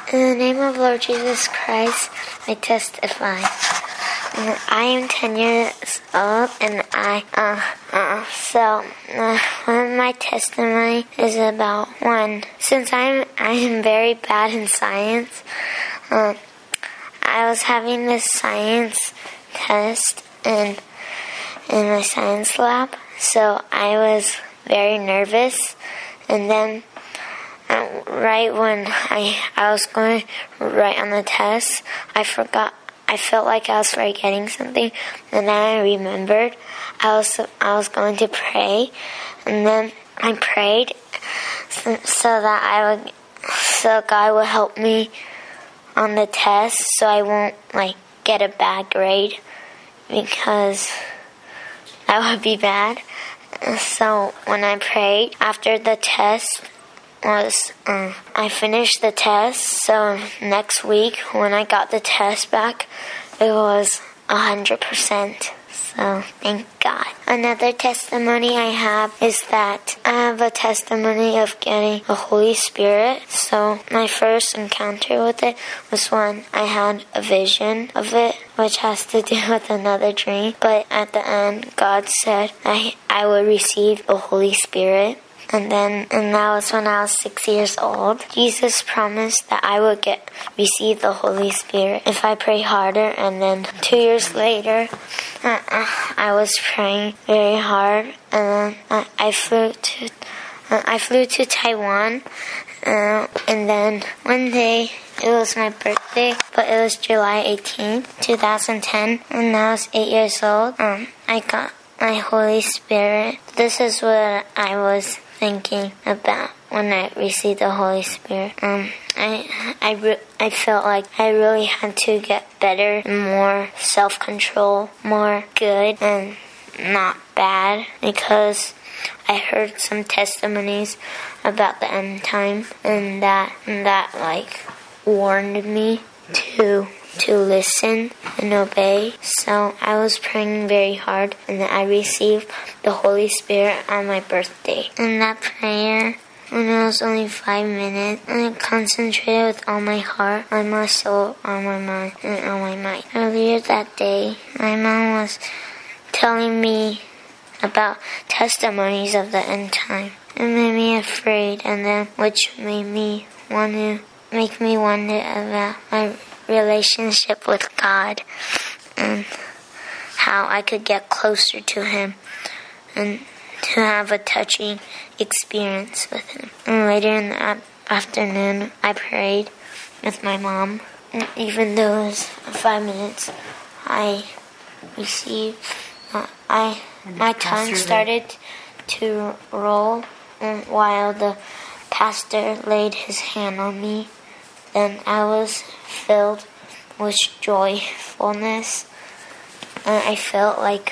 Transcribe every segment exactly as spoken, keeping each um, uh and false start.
In the name of Lord Jesus Christ, I testify. I am ten years old, and I, uh, uh, so, uh, my testimony is about one. Since I'm, I am very bad in science, uh, I was having this science test in, in my science lab, so I was very nervous, and then uh, right when I, I was going to write on the test, I forgot. I felt like I was forgetting something, and then I remembered I was I was going to pray, and then I prayed so, so that I would, so God would help me on the test, so I won't like get a bad grade, because that would be bad. So when I prayed after the test. was um, I finished the test, so next week when I got the test back, it was one hundred percent. So thank God. Another testimony I have is that I have a testimony of getting the Holy Spirit. So my first encounter with it was when I had a vision of it, which has to do with another dream. But at the end, God said I, I would receive the Holy Spirit. And then, and that was when I was six years old. Jesus promised that I would get, receive the Holy Spirit if I pray harder. And then two years later, uh, uh, I was praying very hard. And then uh, I flew to, uh, I flew to Taiwan. Uh, and then one day, it was my birthday, but it was July eighteenth, twenty ten. And I was eight years old. Um, I got my Holy Spirit. This is what I was thinking about when I received the Holy Spirit. Um, I I re- I felt like I really had to get better and more self-control, more good and not bad, because I heard some testimonies about the end time, and that and that like warned me to to listen and obey. So I was praying very hard, and then I received the Holy Spirit on my birthday. In that prayer, when it was only five minutes, and I concentrated with all my heart, on my soul, on my mind, and on my mind. Earlier that day, my mom was telling me about testimonies of the end time. It made me afraid, and then which made me want to make me wonder about my relationship with God and how I could get closer to Him and to have a touching experience with Him. And later in the afternoon, I prayed with my mom. And even though it was five minutes, I received, uh, I my tongue started to roll, and while the pastor laid his hand on me, then I was filled with joyfulness, and I felt like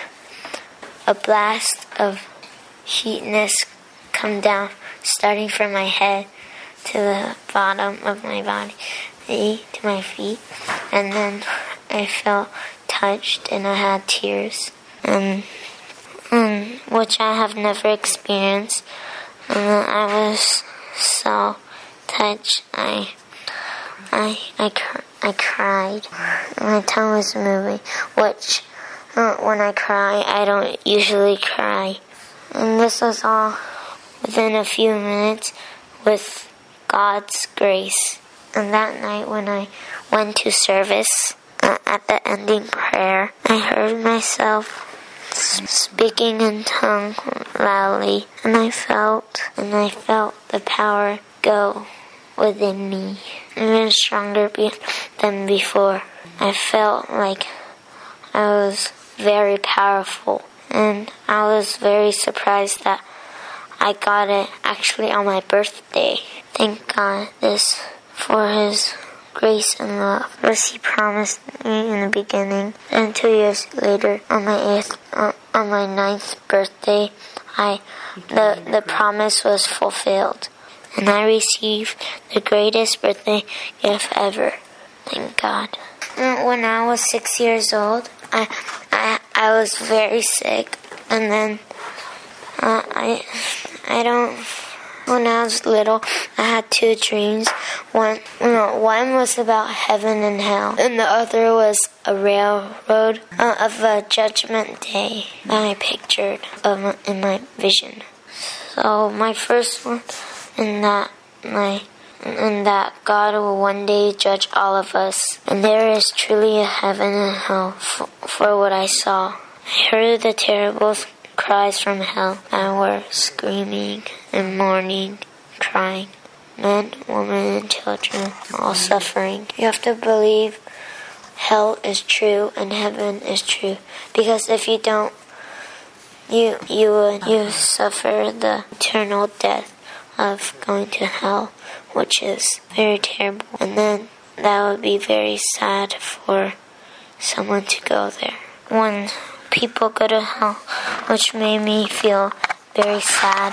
a blast of heatness come down, starting from my head to the bottom of my body, to my feet, and then I felt touched, and I had tears, and, and which I have never experienced, and then I was so touched, I I, I, cr- I cried. My tongue was moving, which uh, when I cry, I don't usually cry. And this was all within a few minutes with God's grace. And that night when I went to service, uh, at the ending prayer, I heard myself speaking in tongue loudly, and I felt, and I felt the power go within me, even stronger be- than before. I felt like I was very powerful, and I was very surprised that I got it actually on my birthday. Thank God this for His grace and love, as He promised me in the beginning. And two years later, on my eighth, uh, on my ninth birthday, I the the promise was fulfilled. And I received the greatest birthday gift ever. Thank God. When I was six years old, I I, I was very sick, and then uh, I I don't When I was little, I had two dreams. One, no, one was about heaven and hell, and the other was a railroad uh, of a judgment day that I pictured um, in my vision. So my first one, in that my, and that God will one day judge all of us, and there is truly a heaven and hell for, for what I saw. I heard the terrible cries from hell that were screaming and mourning, crying, men, women, and children, all suffering. You have to believe hell is true and heaven is true, because if you don't, you you would you suffer the eternal death of going to hell, which is very terrible, and then that would be very sad for someone to go there. When people go to hell, which made me feel very sad,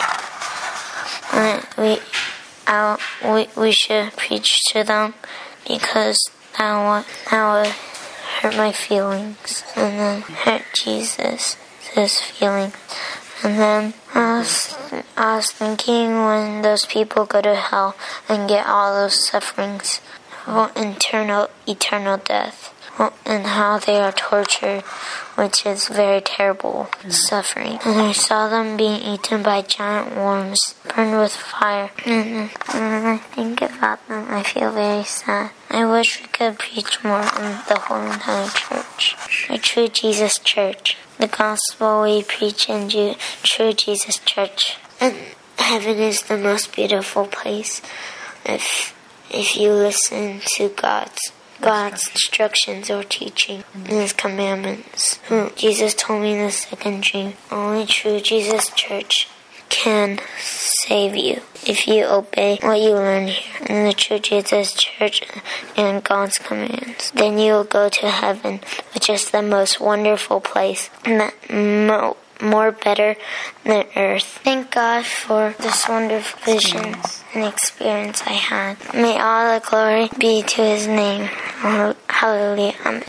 and we, I, we, we should preach to them, because that would, that would hurt my feelings, and then hurt Jesus' feelings. And then I was, I was thinking, when those people go to hell and get all those sufferings, eternal, eternal death, and how they are tortured, which is very terrible suffering. And I saw them being eaten by giant worms, burned with fire. And when I think about them, I feel very sad. I wish we could preach more in the whole entire church. The True Jesus Church. The gospel we preach in Ju- True Jesus Church. And heaven is the most beautiful place if if you listen to God's God's instructions or teaching and His commandments. Jesus told me in the second dream, only True Jesus Church can save you if you obey what you learn here in the True Jesus Church and God's commands. Then you will go to heaven, which is the most wonderful place, and that mo- more better than earth. Thank God for this wonderful vision and experience I had. May all the glory be to His name. Hallelujah. Amen.